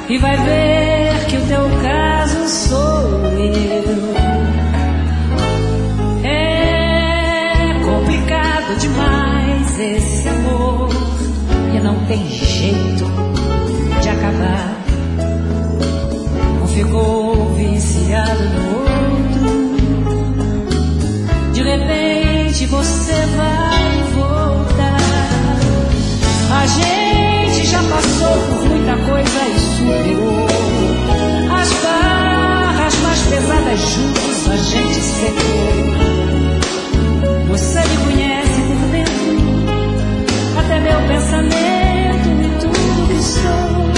e vai ver que o teu caso sou eu. É complicado demais esse amor e não tem jeito de acabar. Um ficou viciado no outro, de repente você vai voltar. A gente já passou por muita coisa e superou. As barras mais pesadas juntos a gente secou. Você me conhece por dentro, até meu pensamento e tudo que sou.